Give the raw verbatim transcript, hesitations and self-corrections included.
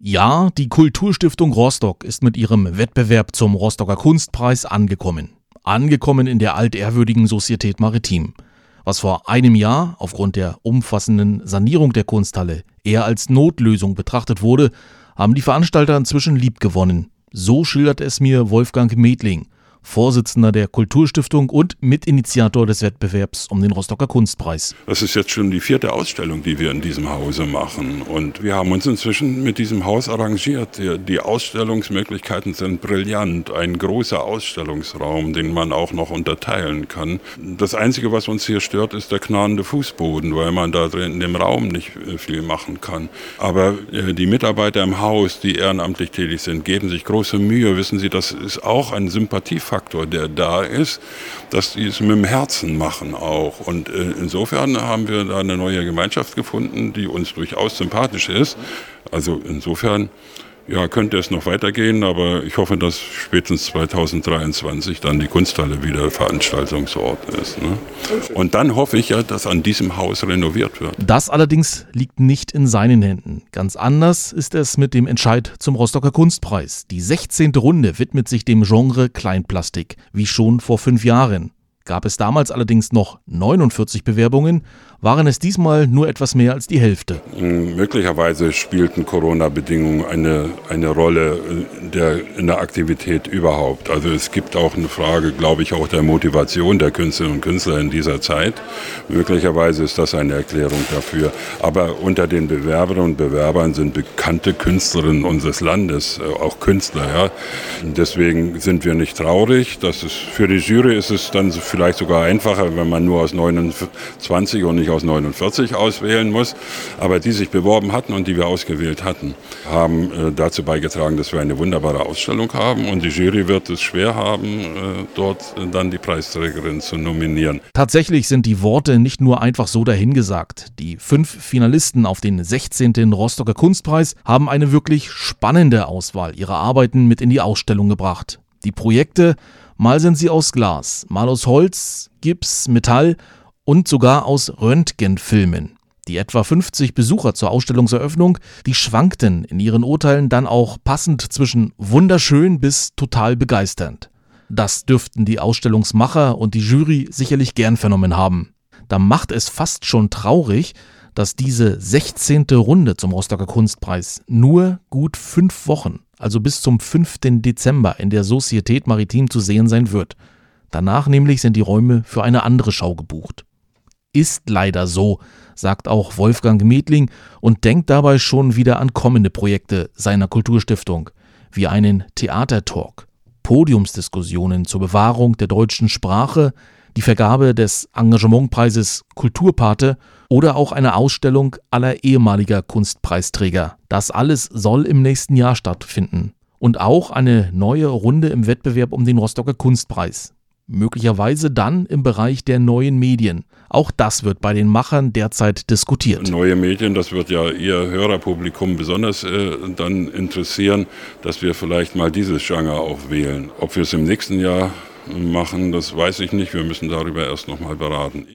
Ja, die Kulturstiftung Rostock ist mit ihrem Wettbewerb zum Rostocker Kunstpreis angekommen. Angekommen in der altehrwürdigen Société Maritime. Was vor einem Jahr aufgrund der umfassenden Sanierung der Kunsthalle eher als Notlösung betrachtet wurde, haben die Veranstalter inzwischen liebgewonnen. So schildert es mir Wolfgang Medling, Vorsitzender der Kulturstiftung und Mitinitiator des Wettbewerbs um den Rostocker Kunstpreis. Das ist jetzt schon die vierte Ausstellung, die wir in diesem Hause machen. Und wir haben uns inzwischen mit diesem Haus arrangiert. Die Ausstellungsmöglichkeiten sind brillant. Ein großer Ausstellungsraum, den man auch noch unterteilen kann. Das Einzige, was uns hier stört, ist der knarrende Fußboden, weil man da drin in dem Raum nicht viel machen kann. Aber die Mitarbeiter im Haus, die ehrenamtlich tätig sind, geben sich große Mühe. Wissen Sie, das ist auch ein Sympathiefaktor. Faktor, der da ist, dass die es mit dem Herzen machen auch. Und äh, insofern haben wir da eine neue Gemeinschaft gefunden, die uns durchaus sympathisch ist. Also insofern ja, könnte es noch weitergehen, aber ich hoffe, dass spätestens zweitausenddreiundzwanzig dann die Kunsthalle wieder Veranstaltungsort ist. Ne? Und dann hoffe ich ja, dass an diesem Haus renoviert wird. Das allerdings liegt nicht in seinen Händen. Ganz anders ist es mit dem Entscheid zum Rostocker Kunstpreis. Die sechzehnte Runde widmet sich dem Genre Kleinplastik, wie schon vor fünf Jahren. Gab es damals allerdings noch neunundvierzig Bewerbungen, waren es diesmal nur etwas mehr als die Hälfte. Möglicherweise spielten Corona-Bedingungen eine, eine Rolle der, in der Aktivität überhaupt. Also es gibt auch eine Frage, glaube ich, auch der Motivation der Künstlerinnen und Künstler in dieser Zeit. Möglicherweise ist das eine Erklärung dafür. Aber unter den Bewerberinnen und Bewerbern sind bekannte Künstlerinnen unseres Landes, auch Künstler. Ja. Deswegen sind wir nicht traurig. Das ist, für die Jury ist es dann vielleicht sogar einfacher, wenn man nur aus neunundzwanzig und nicht aus neunundvierzig auswählen muss. Aber die sich beworben hatten und die wir ausgewählt hatten, haben äh, dazu beigetragen, dass wir eine wunderbare Ausstellung haben. Und die Jury wird es schwer haben, äh, dort äh, dann die Preisträgerin zu nominieren. Tatsächlich sind die Worte nicht nur einfach so dahingesagt. Die fünf Finalisten auf den sechzehnten Rostocker Kunstpreis haben eine wirklich spannende Auswahl ihrer Arbeiten mit in die Ausstellung gebracht. Die Projekte, mal sind sie aus Glas, mal aus Holz, Gips, Metall und sogar aus Röntgenfilmen. Die etwa fünfzig Besucher zur Ausstellungseröffnung, die schwankten in ihren Urteilen dann auch passend zwischen wunderschön bis total begeisternd. Das dürften die Ausstellungsmacher und die Jury sicherlich gern vernommen haben. Da macht es fast schon traurig, dass diese sechzehnte Runde zum Rostocker Kunstpreis nur gut fünf Wochen, also bis zum fünften Dezember in der Société Maritime zu sehen sein wird. Danach nämlich sind die Räume für eine andere Schau gebucht. Ist leider so, sagt auch Wolfgang Medling und denkt dabei schon wieder an kommende Projekte seiner Kulturstiftung, wie einen Theatertalk, Podiumsdiskussionen zur Bewahrung der deutschen Sprache, die Vergabe des Engagementpreises Kulturpate oder auch eine Ausstellung aller ehemaliger Kunstpreisträger. Das alles soll im nächsten Jahr stattfinden. Und auch eine neue Runde im Wettbewerb um den Rostocker Kunstpreis. Möglicherweise dann im Bereich der neuen Medien. Auch das wird bei den Machern derzeit diskutiert. Neue Medien, das wird ja Ihr Hörerpublikum besonders äh, dann interessieren, dass wir vielleicht mal dieses Genre auch wählen. Ob wir es im nächsten Jahr machen, das weiß ich nicht. Wir müssen darüber erst noch mal beraten.